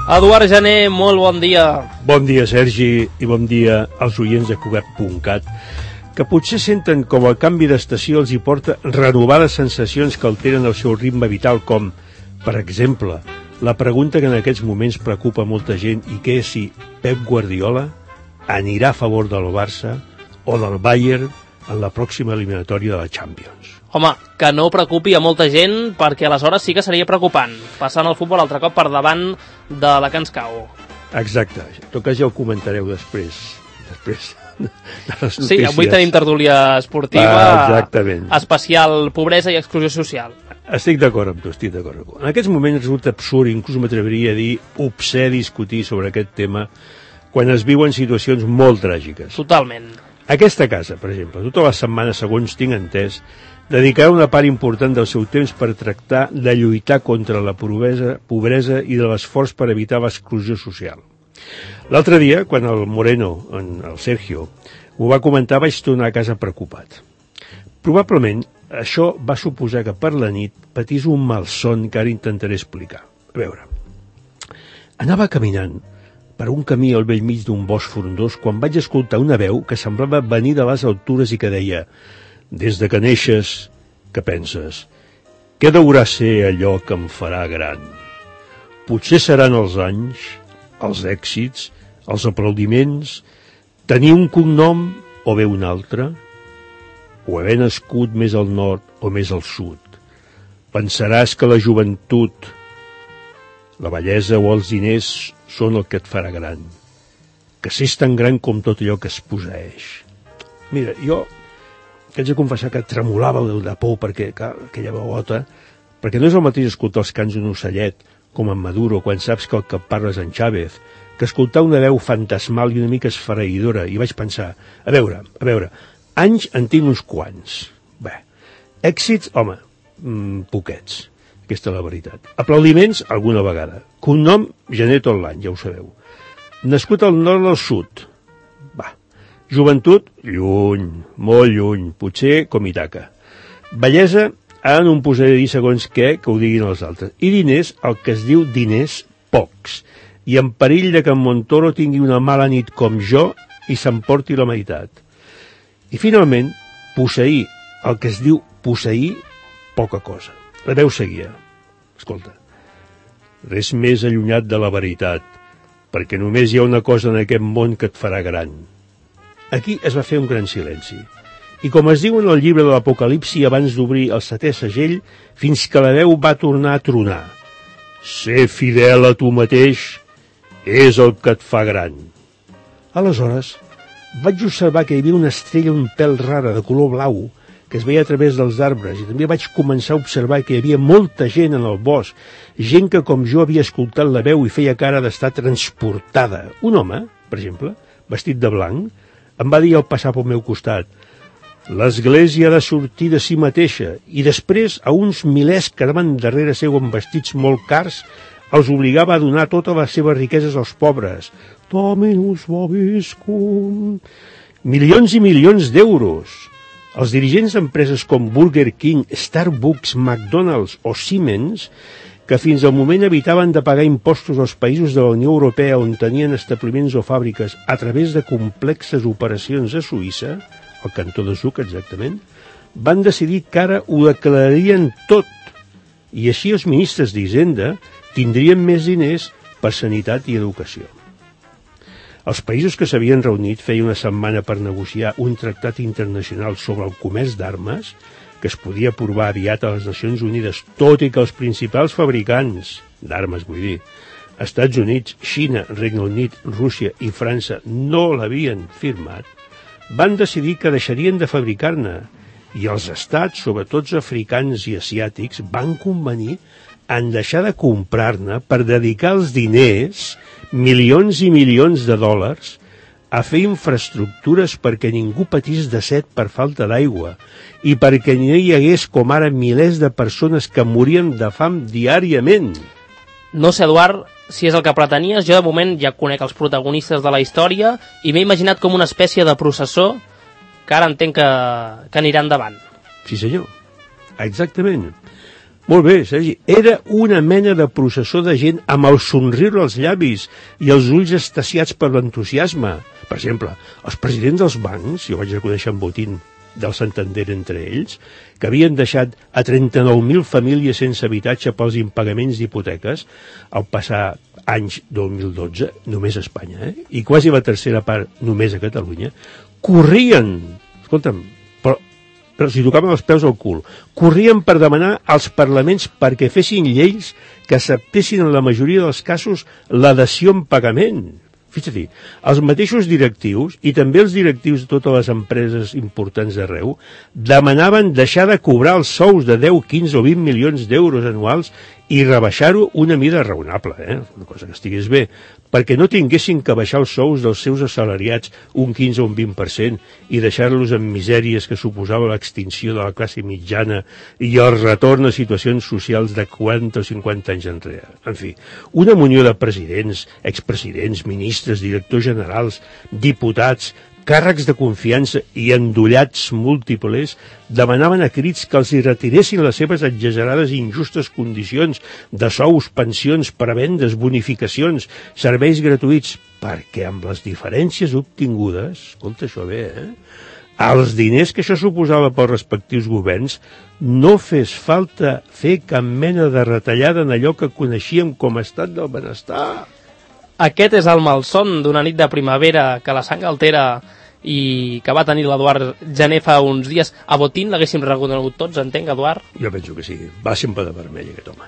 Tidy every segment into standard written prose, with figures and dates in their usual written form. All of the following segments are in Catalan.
Eduard Jané, molt bon dia. Bon dia, Sergi, i bon dia als oients de Cugat.cat, que potser senten com el canvi d'estació els hi porta renovades sensacions que alteren el seu ritme vital, com, per exemple, la pregunta que en aquests moments preocupa molta gent i que és si Pep Guardiola anirà a favor del Barça o del Bayern en la pròxima eliminatòria de la Champions. Home, que no preocupi a molta gent, perquè aleshores sí que seria preocupant, passant el futbol altre cop per davant de la que ens cau. Exacte, en tot cas ja ho comentareu després de les notícies. Sí, avui tenim tertúlia esportiva, especial pobresa i exclusió social. Estic d'acord amb tu, estic d'acord amb tu. En aquests moments resulta absurd, inclús m'atreviria a dir obscè discutir sobre aquest tema quan es viuen situacions molt tràgiques. Totalment. Aquesta casa, per exemple, tota la setmana, segons tinc entès, dedicarà una part important del seu temps per tractar de lluitar contra la pobresa i de l'esforç per evitar l'exclusió social. L'altre dia, quan el Moreno, el Sergio, ho va comentar, vaig tornar a casa preocupat. Probablement, això va suposar que per la nit patís un malson que ara intentaré explicar. A veure, anava caminant per un camí al bell mig d'un bosc frondós quan vaig escoltar una veu que semblava venir de les altures i que deia: des de que neixes, què penses? Què deurà ser allò que em farà gran? Potser seran els anys, els èxits, els aplaudiments, tenir un cognom o bé un altre, o haver nascut més al nord o més al sud. Pensaràs que la joventut, la bellesa o els diners són el que et farà gran, que s'és tan gran com tot allò que es posseeix. Mira, jo haig de confessar que tremolava de por perquè aquella veuota, perquè no és el mateix escoltar els cants d'un ocellet, com en Maduro, quan saps que el que parla és en Chávez, que escoltar una veu fantasmal i una mica esfereïdora, i vaig pensar, a veure, anys en tinc uns quants. Bé, èxits, home, poquets, aquesta és la veritat. Aplaudiments, alguna vegada. Cognom, gener tot l'any, ja ho sabeu. Nascut al nord o al sud. Joventut, lluny, molt lluny, potser com Itaca. Bellesa, ara no em posaré a dir segons què, que ho diguin els altres. I diners, el que es diu diners, pocs. I en perill de que en Montoro tingui una mala nit com jo i s'emporti la meitat. I finalment, posseir, el que es diu posseir, poca cosa. La veu seguia. Escolta, res més allunyat de la veritat, perquè només hi ha una cosa en aquest món que et farà gran. Aquí es va fer un gran silenci. I com es diu en el llibre de l'Apocalipsi abans d'obrir el 7è segell, fins que la veu va tornar a tronar. Ser fidel a tu mateix és el que et fa gran. Aleshores, vaig observar que hi havia una estrella un pèl rara de color blau que es veia a través dels arbres, i també vaig començar a observar que hi havia molta gent en el bosc, gent que com jo havia escoltat la veu i feia cara d'estar transportada. Un home, per exemple, vestit de blanc, em va dir al passar pel meu costat: l'església ha de sortir de si mateixa, i després a uns milers que anaven darrere seu amb vestits molt cars els obligava a donar totes les seves riqueses als pobres. Dominus vobiscum. Milions i milions d'euros. Els dirigents d'empreses com Burger King, Starbucks, McDonald's o Siemens, que fins al moment evitaven de pagar impostos als països de la Unió Europea on tenien establiments o fàbriques a través de complexes operacions a Suïssa, al cantó de Zug exactament, van decidir que ara ho declararien tot, i així els ministres d'Hisenda tindrien més diners per sanitat i educació. Els països que s'havien reunit feia una setmana per negociar un tractat internacional sobre el comerç d'armes que es podia aprovar aviat a les Nacions Unides, tot i que els principals fabricants d'armes, vull dir, Estats Units, Xina, Regne Unit, Rússia i França no l'havien firmat, van decidir que deixarien de fabricar-ne, i els estats, sobretot africans i asiàtics, van convenir en deixar de comprar-ne per dedicar els diners, milions i milions de dòlars, a fer infraestructures perquè ningú patís de set per falta d'aigua i perquè no hi hagués com ara milers de persones que morien de fam diàriament. No sé, Eduard, si és el que pretenies. Jo de moment ja conec els protagonistes de la història i m'he imaginat com una espècie de processó que ara entenc que anirà endavant. Sí senyor, exactament. Molt bé, Sergi. Era una mena de processó de gent amb el somriure als llavis i els ulls estaciats per l'entusiasme. Per exemple, els presidents dels bancs, jo vaig reconèixer en Botín del Santander entre ells, que havien deixat a 39.000 famílies sense habitatge pels impagaments d'hipoteques al passar anys 2012, només a Espanya, i quasi la tercera part només a Catalunya, corrien, escolta'm, però si tocaven els peus al cul, corrien per demanar als parlaments perquè fessin lleis que acceptessin en la majoria dels casos la dació en pagament. Fixa't, els mateixos directius, i també els directius de totes les empreses importants d'arreu, demanaven deixar de cobrar els sous de 10, 15 o 20 milions d'euros anuals i rebaixar-ho una mida raonable, una cosa que estigués bé, perquè no tinguessin que baixar els sous dels seus assalariats un 15 o un 20% i deixar-los en misèries que suposava l'extinció de la classe mitjana i el retorn a situacions socials de 40 o 50 anys enrere. En fi, una munió de presidents, expresidents, ministres, directors generals, diputats, càrrecs de confiança i endollats múltiples demanaven a crits que els hi retiressin les seves exagerades i injustes condicions de sous, pensions, prebendes, bonificacions, serveis gratuïts, perquè amb les diferències obtingudes, escolta això bé, els diners que això suposava pels respectius governs, no fes falta fer cap mena de retallada en allò que coneixíem com a estat del benestar. Aquest és el malson d'una nit de primavera que la sang altera i que va tenir l'Eduard Jané fa uns dies. A Botín l'haguéssim reconegut tots, entenc, Eduard? Jo penso que sí. Va sempre de vermell, aquest home.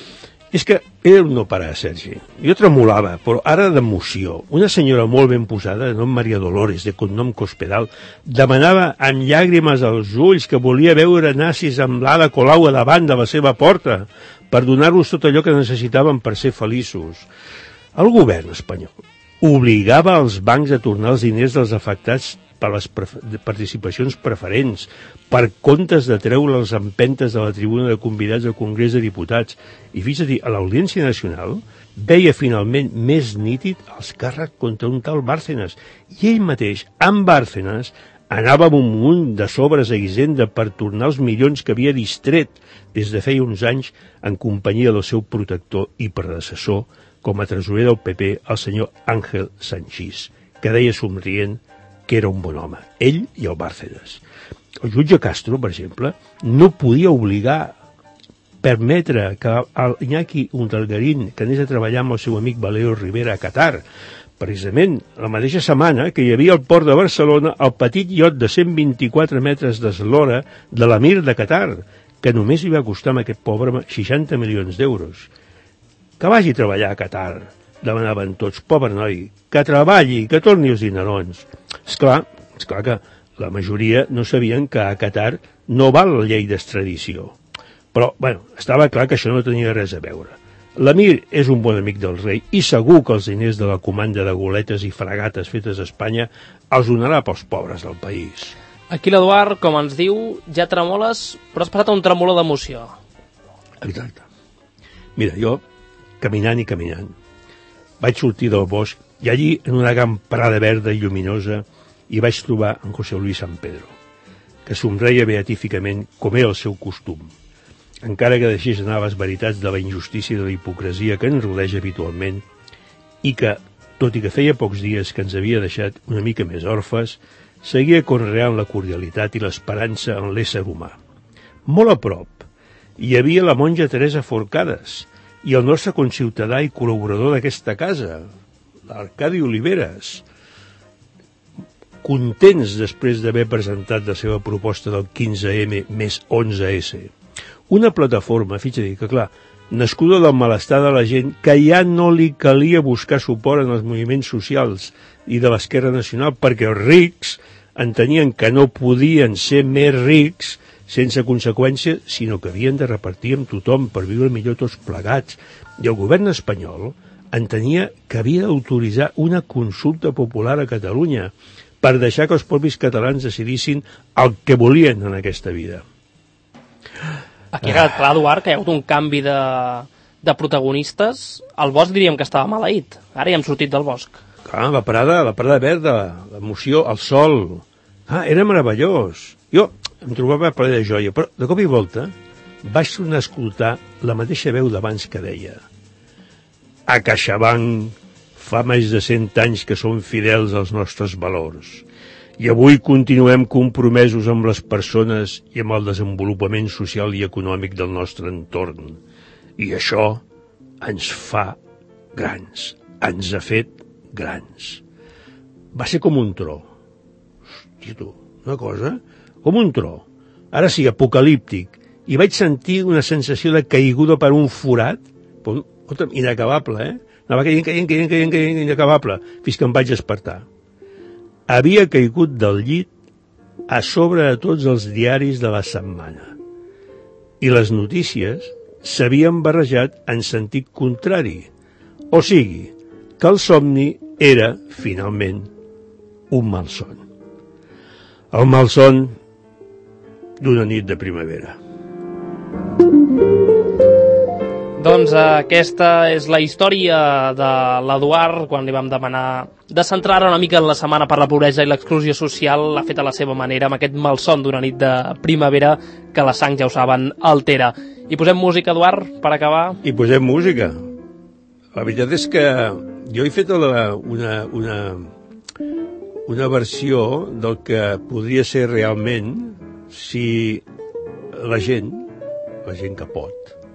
És que era un no parar, Sergi. Jo tremolava, però ara d'emoció. Una senyora molt ben posada, de nom Maria Dolores, de cognom Cospedal, demanava amb llàgrimes als ulls que volia veure nazis amb l'Ada Colau a davant de la seva porta per donar-los tot allò que necessitaven per ser feliços. El govern espanyol obligava els bancs a tornar els diners dels afectats per les participacions preferents, per comptes de treure les empentes de la tribuna de convidats al Congrés de Diputats. I fixa't, a l'Audiència Nacional veia finalment més nítid els càrrecs contra un tal Bárcenas. I ell mateix, amb Bárcenas, anava amb un munt de sobres a Hisenda per tornar els milions que havia distret des de feia uns anys en companyia del seu protector i predecessor, com a tresorer del PP, el senyor Ángel Sanchís, que deia somrient que era un bon home, ell i el Bárcenas. El jutge Castro, per exemple, no podia obligar, permetre que Iñaki Untalgarín que anés a treballar amb el seu amic Valero Rivera a Qatar. Precisament, la mateixa setmana que hi havia al port de Barcelona el petit iot de 124 metres d'eslora de l'emir de Qatar, que només li va costar a aquest pobre 60 milions d'euros. Que vagi a treballar a Qatar, demanaven tots, pobre noi, que treballi, que torni els dinerons. Esclar que la majoria no sabien que a Qatar no val la llei d'extradició. Però, estava clar que això no tenia res a veure. L'emir és un bon amic del rei i segur que els diners de la comanda de goletes i fragates fetes a Espanya els donarà pels pobres del país. Aquí l'Eduard, com ens diu, ja tremoles, però has passat a un tremolor d'emoció. Exacte. Mira, jo caminant, vaig sortir del bosc i allí, en una gran prada verda i lluminosa, hi vaig trobar en José Luis San Pedro, que somreia beatíficament com era el seu costum, encara que deixés anar les veritats de la injustícia i de la hipocresia que ens rodeja habitualment i que, tot i que feia pocs dies que ens havia deixat una mica més orfes, seguia conreant la cordialitat i l'esperança en l'ésser humà. Molt a prop hi havia la monja Teresa Forcades i el nostre conciutadà i col·laborador d'aquesta casa, l'Arcadi Oliveres, contents després d'haver presentat la seva proposta del 15M més 11S. Una plataforma, fixa't que clar, nascuda del malestar de la gent, que ja no li calia buscar suport en els moviments socials i de l'esquerra nacional, perquè els rics entenien que no podien ser més rics sense conseqüències, sinó que havien de repartir amb tothom per viure millor tots plegats. I el govern espanyol entenia que havia d'autoritzar una consulta popular a Catalunya per deixar que els propis catalans decidissin el que volien en aquesta vida. Aquí ha quedat clar, Eduard, que hi ha hagut un canvi de protagonistes. El bosc diríem que estava maleït. Ara ja hem sortit del bosc. Clar, la parada verda, l'emoció, el sol. Era meravellós. Jo em trobava ple de joia, però de cop i volta vaig tornar a escoltar la mateixa veu d'abans que deia: a CaixaBank fa més de 100 anys que som fidels als nostres valors i avui continuem compromesos amb les persones i amb el desenvolupament social i econòmic del nostre entorn. I això ens fa grans, ens ha fet grans. Va ser com un tro. Hòstia, tu, una cosa, com un tro. Ara sí, apocalíptic. I vaig sentir una sensació de caiguda per un forat, inacabable, Anava caient, inacabable, fins que em vaig despertar. Havia caigut del llit a sobre de tots els diaris de la setmana. I les notícies s'havien barrejat en sentit contrari. O sigui, que el somni era, finalment, un malson. El malson d'una nit de primavera. Doncs aquesta és la història de l'Eduard, quan li vam demanar de centrar-la una mica en la setmana per la pobresa i l'exclusió social. L'ha fet a la seva manera, amb aquest malson d'una nit de primavera que la sang, ja ho saben, altera. I posem música, Eduard, per acabar? I posem música. La veritat és que jo he fet una versió del que podria ser realment si la gent que pot,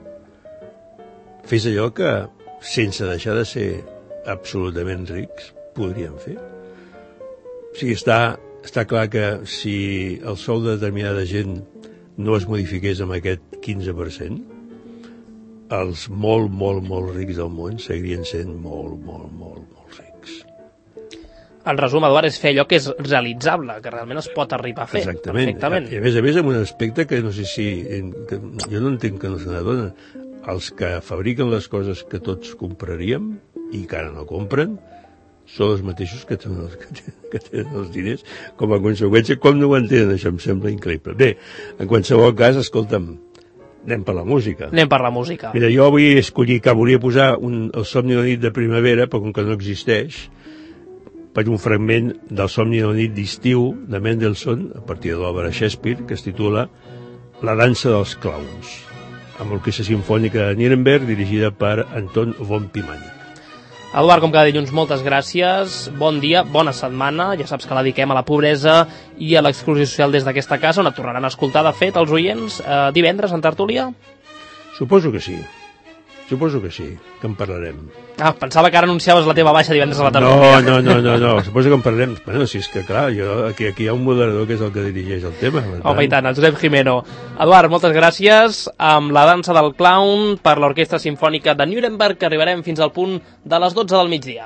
fes allò que, sense deixar de ser absolutament rics, podrien fer. O sigui, està clar que si el sou de determinada gent no es modifiqués amb aquest 15%, els molt, molt, molt rics del món seguirien sent molt, molt, molt, molt rics. En resum, Eduard, és fer allò que és realitzable, que realment es pot arribar a fer. Exactament. Perfectament. I a més, amb un aspecte que no sé si... que jo no entenc que no se n'adona. Els que fabriquen les coses que tots compraríem i que ara no compren són els mateixos que tenen els diners. Com a conseqüència, com no ho entenen, això em sembla increïble. Bé, en qualsevol cas, escolta'm, anem per la música. Anem per la música. Mira, jo avui he escollit que volia posar el somni de la nit de primavera, però com que no existeix, per un fragment del somni de la nit d'estiu de Mendelssohn, a partir de l'obra Shakespeare, que es titula La dansa dels clowns, amb l'Orquestra Simfònica de Nuremberg, dirigida per Anton von Pimann. Eduard, com cada dilluns, moltes gràcies, bon dia, bona setmana, ja saps que la dediquem a la pobresa i a l'exclusió social des d'aquesta casa, on et tornaran a escoltar, de fet, els oients, divendres en tertúlia? Suposo que sí, que en parlarem. Ah, pensava que ara anunciaves la teva baixa divendres a la tertúlia. No, suposo que en parlarem. Bueno, si és que clar, aquí hi ha un moderador que és el que dirigeix el tema. Home, i tant, el Josep Jimeno. Eduard, moltes gràcies. Amb la dansa del clown per l'Orquestra Simfònica de Nuremberg, que arribarem fins al punt de les 12 del migdia.